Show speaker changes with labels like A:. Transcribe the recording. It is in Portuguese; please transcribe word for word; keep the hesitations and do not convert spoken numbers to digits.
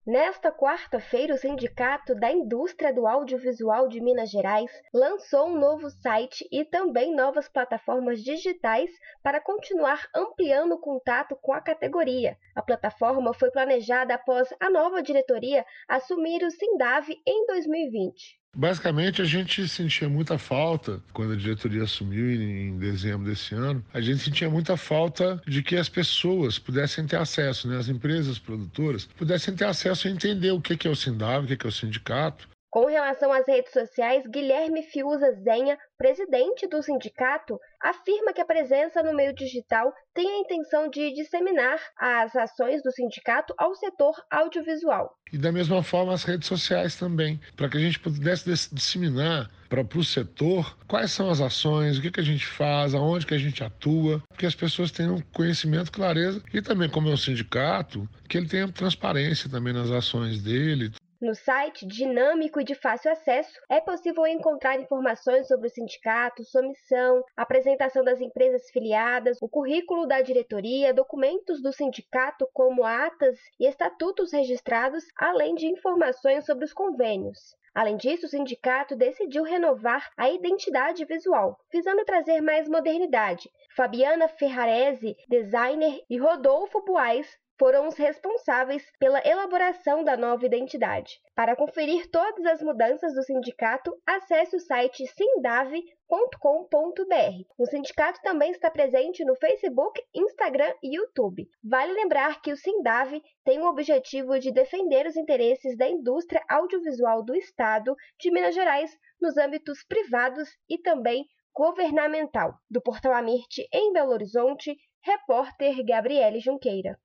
A: Nesta quarta-feira, o Sindicato da Indústria do Audiovisual de Minas Gerais lançou um novo site e também novas plataformas digitais para continuar ampliando o contato com a categoria. A plataforma foi planejada após a nova diretoria assumir o Sindav em dois mil e vinte.
B: Basicamente, a gente sentia muita falta, quando a diretoria assumiu em dezembro desse ano, a gente sentia muita falta de que as pessoas pudessem ter acesso, né, as empresas produtoras pudessem ter acesso a entender o que é o Sindav, o que é o sindicato.
A: Com relação às redes sociais, Guilherme Fiuza Zenha, presidente do sindicato, afirma que a presença no meio digital tem a intenção de disseminar as ações do sindicato ao setor audiovisual.
B: E da mesma forma as redes sociais também, para que a gente pudesse disseminar para o setor quais são as ações, o que, que a gente faz, aonde que a gente atua, que as pessoas tenham conhecimento, clareza e também, como é um sindicato, que ele tenha transparência também nas ações dele.
A: No site, dinâmico e de fácil acesso, é possível encontrar informações sobre o sindicato, sua missão, apresentação das empresas filiadas, o currículo da diretoria, documentos do sindicato como atas e estatutos registrados, além de informações sobre os convênios. Além disso, o sindicato decidiu renovar a identidade visual, visando trazer mais modernidade. Fabiana Ferrarese, designer, e Rodolfo Buais foram os responsáveis pela elaboração da nova identidade. Para conferir todas as mudanças do sindicato, acesse o site sindav ponto com ponto br. O sindicato também está presente no Facebook, Instagram e YouTube. Vale lembrar que o Sindav tem o objetivo de defender os interesses da indústria audiovisual do Estado de Minas Gerais nos âmbitos privados e também governamental. Do Portal Amirte, em Belo Horizonte, repórter Gabriele Junqueira.